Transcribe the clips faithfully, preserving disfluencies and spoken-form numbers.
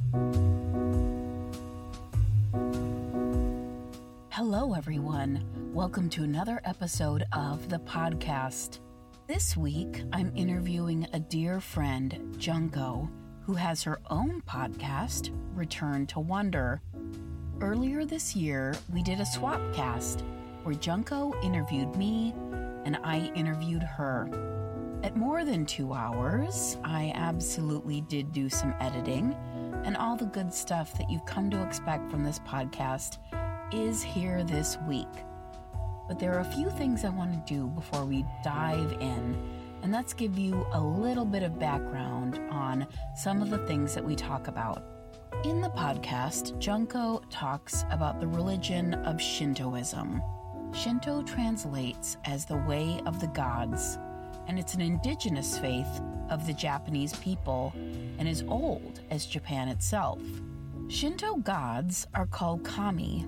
Hello, everyone. Welcome to another episode of the podcast. This week, I'm interviewing a dear friend, Junko, who has her own podcast, Return to Wonder. Earlier this year, we did a swap cast where Junko interviewed me and I interviewed her. At more than two hours, I absolutely did do some editing, and all the good stuff that you've come to expect from this podcast is here this week. But there are a few things I want to do before we dive in, and that's give you a little bit of background on some of the things that we talk about. In the podcast, Junko talks about the religion of Shintoism. Shinto translates as the way of the gods, and it's an indigenous faith of the Japanese people and is old as Japan itself. Shinto gods are called kami.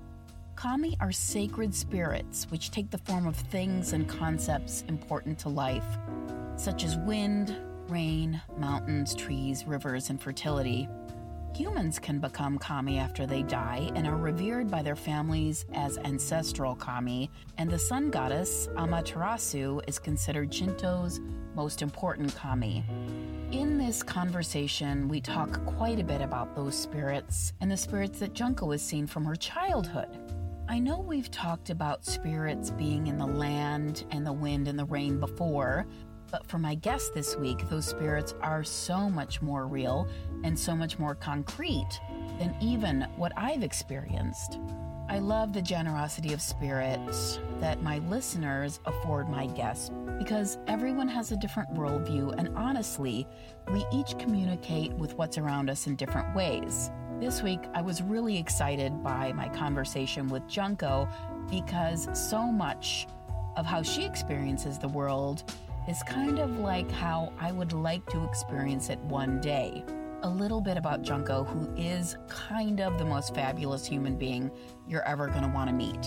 Kami are sacred spirits which take the form of things and concepts important to life, such as wind, rain, mountains, trees, rivers, and fertility. Humans can become kami after they die and are revered by their families as ancestral kami, and the sun goddess Amaterasu is considered Shinto's most important kami. In this conversation, we talk quite a bit about those spirits and the spirits that Junko has seen from her childhood. I know we've talked about spirits being in the land and the wind and the rain before, but for my guest this week, those spirits are so much more real and so much more concrete than even what I've experienced. I love the generosity of spirit that my listeners afford my guests because everyone has a different worldview, and honestly, we each communicate with what's around us in different ways. This week, I was really excited by my conversation with Junko because so much of how she experiences the world is kind of like how I would like to experience it one day. A little bit about Junko, who is kind of the most fabulous human being you're ever going to want to meet.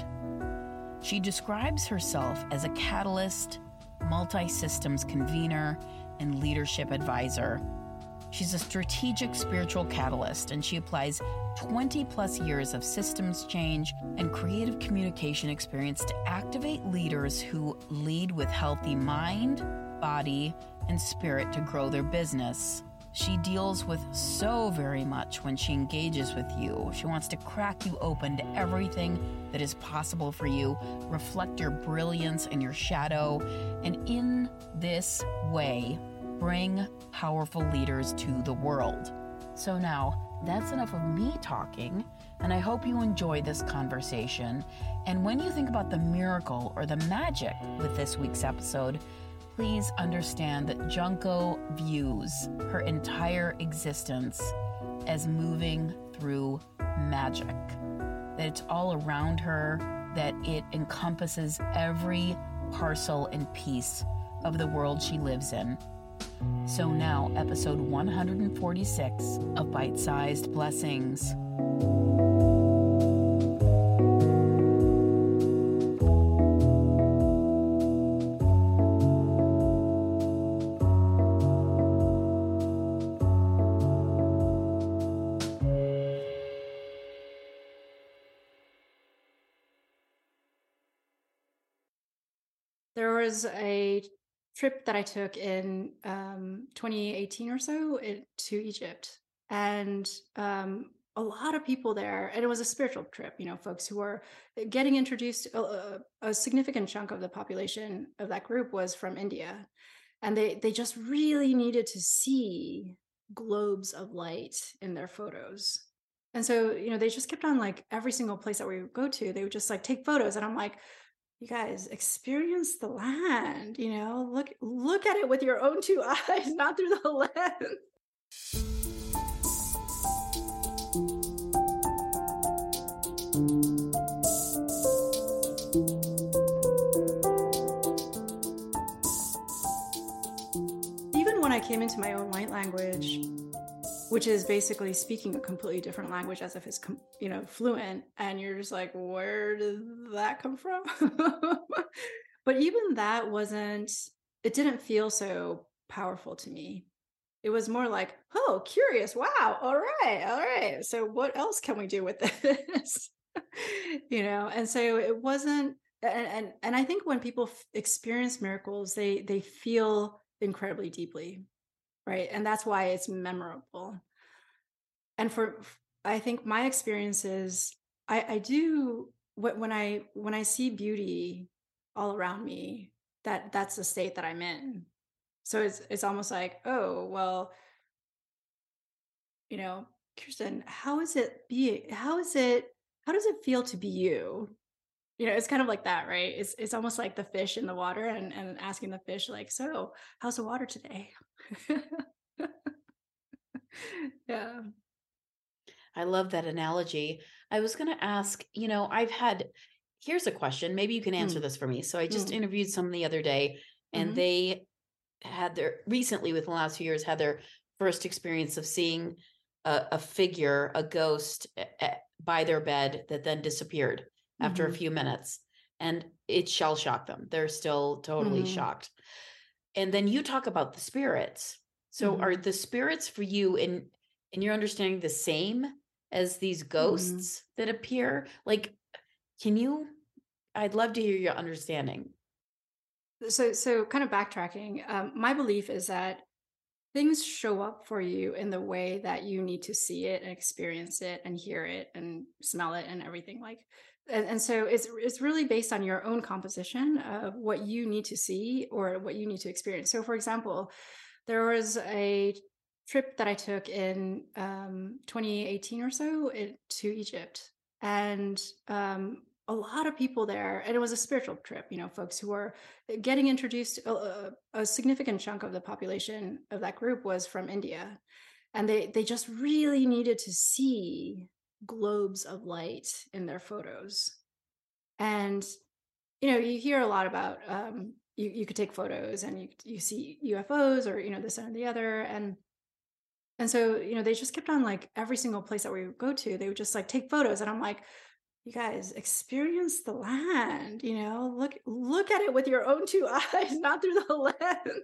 She describes herself as a catalyst, multi-systems convener, and leadership advisor. She's a strategic spiritual catalyst, and she applies twenty plus years of systems change and creative communication experience to activate leaders who lead with healthy mind, body, and spirit to grow their business. She deals with so very much when she engages with you. She wants to crack you open to everything that is possible for you, reflect your brilliance and your shadow, and in this way, bring powerful leaders to the world. So now, that's enough of me talking, and I hope you enjoy this conversation. And when you think about the miracle or the magic with this week's episode, please understand that Junko views her entire existence as moving through magic. That it's all around her, that it encompasses every parcel and piece of the world she lives in. So now, episode one hundred forty-six of Bite-Sized Blessings. There was a trip that I took in um, twenty eighteen or so it, to Egypt, and um, a lot of people there, and it was a spiritual trip, you know, folks who were getting introduced. A, a significant chunk of the population of that group was from India, and they they just really needed to see globes of light in their photos. And so, you know, they just kept on, like, every single place that we would go to, they would just like take photos, and I'm like, you guys, experience the land, you know, look look at it with your own two eyes, not through the lens. Even when I came into my own light language, which is basically speaking a completely different language as if it's, you know, fluent, and you're just like, where did that come from? But even that wasn't, it didn't feel so powerful to me. it was more like, oh, curious. Wow. All right. All right. So what else can we do with this? you know, and so it wasn't and and, and I think when people f- experience miracles, they they feel incredibly deeply, right? And that's why it's memorable. And for I think my experiences, I, I do wh- when I when I see beauty all around me, that that's the state that I'm in. So it's it's almost like, oh, well, you know, Kirsten, how is it be how is it how does it feel to be you? You know, it's kind of like that, right? It's it's almost like the fish in the water and and asking the fish like, so how's the water today? yeah. I love that analogy. I was going to ask, you know, I've had, here's a question. Maybe you can answer Mm, this for me. So I just mm, interviewed someone the other day, and mhm, they had their, recently within the last few years, had their first experience of seeing a, a figure, a ghost a- a- by their bed that then disappeared after a mhm, few minutes. And it shell shocked them. They're still totally mhm, shocked. And then you talk about the spirits. So are mhm, the spirits for you in in your understanding the same as these mhm. ghosts that appear? Like, can you I'd love to hear your understanding. So so kind of backtracking, um, my belief is that things show up for you in the way that you need to see it and experience it and hear it and smell it and everything like and, and so it's it's really based on your own composition of what you need to see or what you need to experience. So for example, there was a trip that I took in um, twenty eighteen or so it, to Egypt, and um, a lot of people there, and it was a spiritual trip. You know, folks who were getting introduced. A, a a significant chunk of the population of that group was from India, and they they just really needed to see globes of light in their photos. And you know, you hear a lot about um, you you could take photos and you you see U F Os or you know this and the other, and and so you know they just kept on like every single place that we would go to, they would just like take photos, and I'm like, you guys experience the land, you know, look look at it with your own two eyes, not through the lens.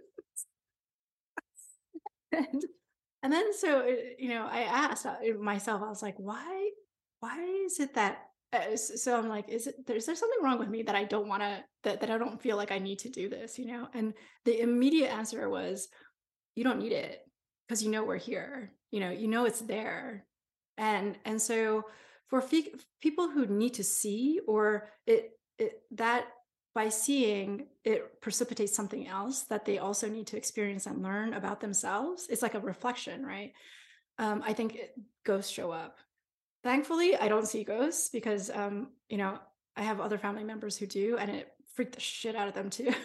and, and then so uh, you know I asked uh, myself, I was like, why why is it that uh, s- so I'm like, is it there, is there something wrong with me that I don't want to that, that I don't feel like I need to do this, you know? And the immediate answer was, you don't need it because you know we're here, you know you know it's there. And and so for fe- people who need to see or it, it that by seeing it precipitates something else that they also need to experience and learn about themselves, it's like a reflection, right? um, I think it, ghosts show up. Thankfully I don't see ghosts because um, you know I have other family members who do, and it freaked the shit out of them too.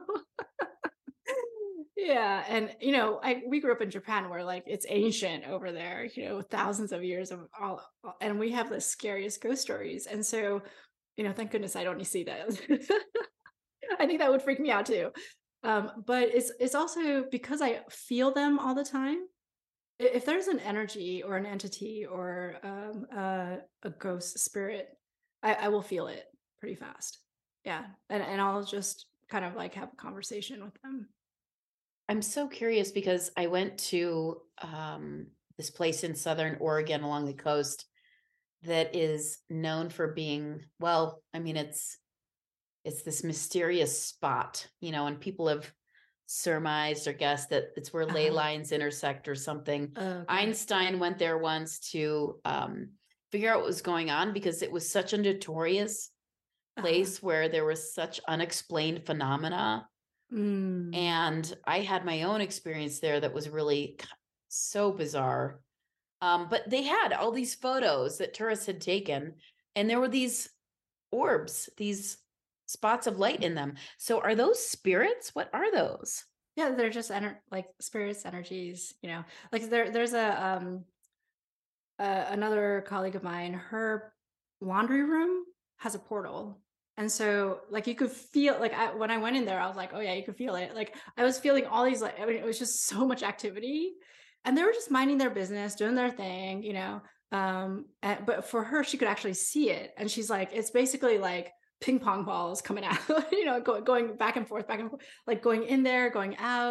Yeah, and you know, I we grew up in Japan where like it's ancient over there, you know, thousands of years of all, all- and we have the scariest ghost stories. And so, you know, thank goodness I don't see that. I think that would freak me out too. Um, but it's it's also because I feel them all the time. i- If there's an energy or an entity or um, uh, a ghost spirit, I, I will feel it pretty fast. Yeah, and and I'll just kind of like have a conversation with them. I'm so curious because I went to um, this place in Southern Oregon along the coast that is known for being, well, I mean, it's it's this mysterious spot, you know, and people have surmised or guessed that it's where ley Uh-huh. lines intersect or something. Okay. Einstein went there once to um, figure out what was going on because it was such a notorious Uh-huh. place where there was such unexplained phenomena. Mm. And I had my own experience there that was really k- so bizarre. Um, but they had all these photos that tourists had taken, and there were these orbs, these spots of light in them. So are those spirits? What are those? Yeah, they're just ener like spirits, energies, you know. Like there there's a um uh, another colleague of mine, her laundry room has a portal. And so like you could feel like I, when I went in there, I was like, oh yeah, you could feel it. Like I was feeling all these like I mean it was just so much activity. And they were just minding their business, doing their thing, you know. Um and, but for her, she could actually see it. And she's like, it's basically like ping pong balls coming out, you know, go, going back and forth, back and forth, like going in there, going out.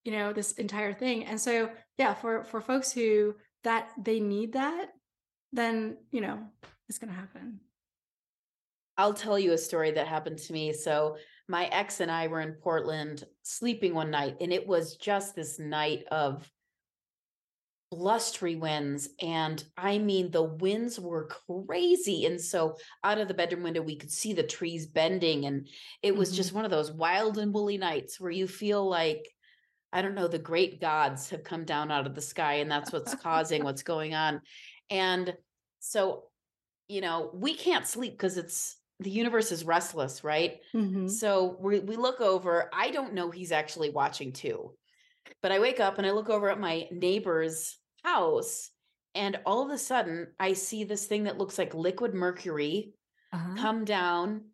you know, this entire thing. And so, yeah, for for folks who that they need that, then, you know, it's going to happen. I'll tell you a story that happened to me. So my ex and I were in Portland sleeping one night, and it was just this night of blustery winds. And I mean, the winds were crazy. And so out of the bedroom window, we could see the trees bending. And it was Mhm. just one of those wild and woolly nights where you feel like, I don't know, the great gods have come down out of the sky, and that's what's causing what's going on. And so, you know, we can't sleep because it's the universe is restless, right? Mhm. So we, we look over. I don't know he's actually watching too, but I wake up and I look over at my neighbor's house, and all of a sudden I see this thing that looks like liquid mercury Uh-huh. come down,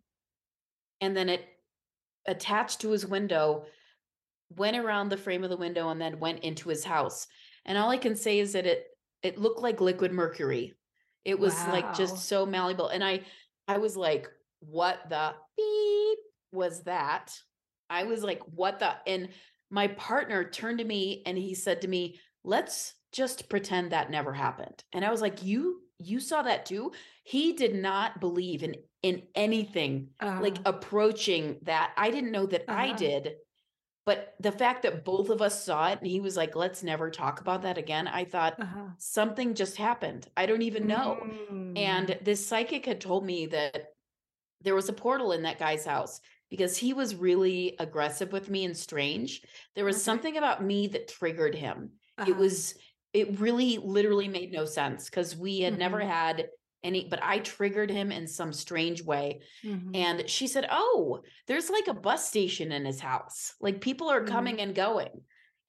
and then it attached to his window, went around the frame of the window, and then went into his house. And all I can say is that it it looked like liquid mercury. It was like just Wow. so malleable. And I I was like, what the beep was that? I was like, what the? And my partner turned to me and he said to me, let's just pretend that never happened. And I was like, you you saw that too? He did not believe in in anything like Uh-huh. approaching that. I didn't know that I Uh-huh. did. But the fact that both of us saw it and he was like, let's never talk about that again. I thought Uh-huh. something just happened. I don't even know. Mm. And this psychic had told me that there was a portal in that guy's house because he was really aggressive with me and strange. There was Okay. something about me that triggered him. It Uh-huh. was, it really literally made no sense because we had never Mhm. had any, but I triggered him in some strange way. Mhm. And she said, oh, there's like a bus station in his house. Like people are Mhm. coming and going.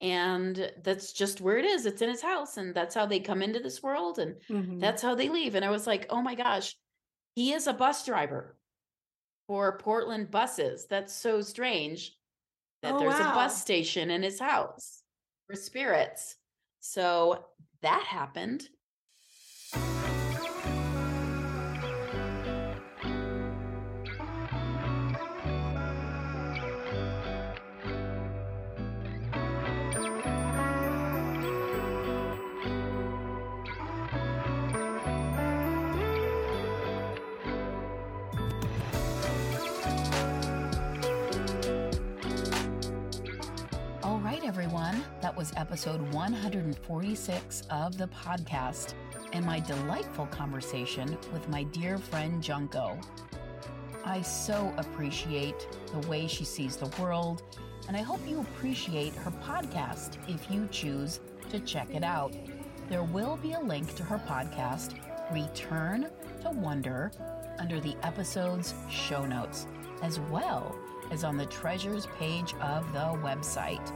And that's just where it is. It's in his house. And that's how they come into this world. And Mhm. that's how they leave. And I was like, oh my gosh, he is a bus driver for Portland buses. That's so strange that Oh, there's a bus wow. station in his house for spirits. So that happened. All right, everyone. That was episode one hundred forty-six of the podcast and my delightful conversation with my dear friend Junko. I so appreciate the way she sees the world, and I hope you appreciate her podcast if you choose to check it out. There will be a link to her podcast, Return to Wonder, under the episode's show notes, as well as on the treasures page of the website.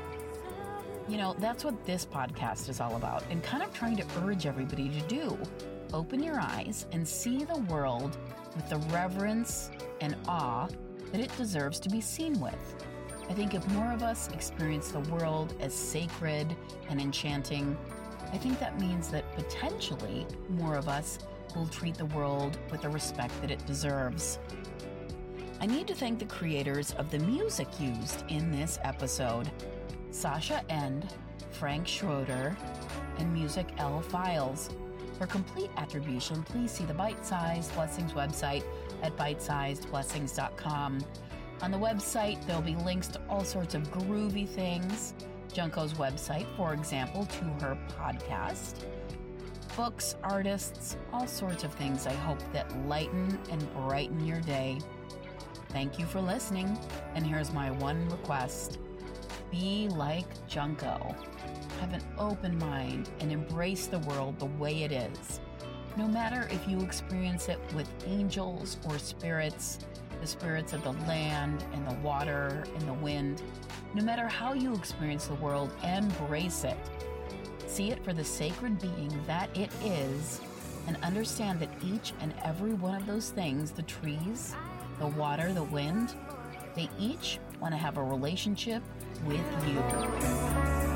You know, that's what this podcast is all about, and kind of trying to urge everybody to do. Open your eyes and see the world with the reverence and awe that it deserves to be seen with. I think if more of us experience the world as sacred and enchanting, I think that means that potentially more of us will treat the world with the respect that it deserves. I need to thank the creators of the music used in this episode: Sasha End, Frank Schroeder, and Music L Files. For complete attribution, please see the Bite Sized Blessings website at bite sized blessings dot com. On the website, there'll be links to all sorts of groovy things. Junko's website, for example, to her podcast, books, artists, all sorts of things I hope that lighten and brighten your day. Thank you for listening, and here's my one request. Be like Junko. Have an open mind and embrace the world the way it is. No matter if you experience it with angels or spirits, the spirits of the land and the water and the wind, no matter how you experience the world, embrace it. See it for the sacred being that it is, and understand that each and every one of those things, the trees, the water, the wind, they each want to have a relationship with you.